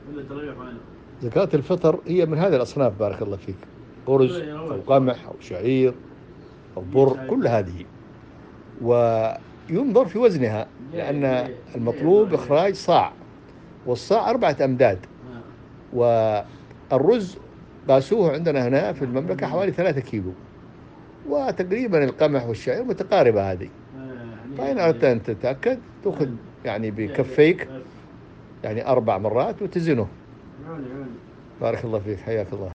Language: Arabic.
زكاة الفطر هي من هذه الأصناف بارك الله فيك، أرز أو قمح أو شعير أو بر، كل هذه. وينظر في وزنها، لأن المطلوب إخراج صاع، والصاع 4 أمداد. والرز قاسوه عندنا هنا في المملكة حوالي 3 كيلو. وتقريبا القمح والشعير متقاربة هذه. فإن أردت أن تتأكد تأخذ يعني بكفيك، يعني 4 مرات وتزنه. بارك الله فيك، حياك الله.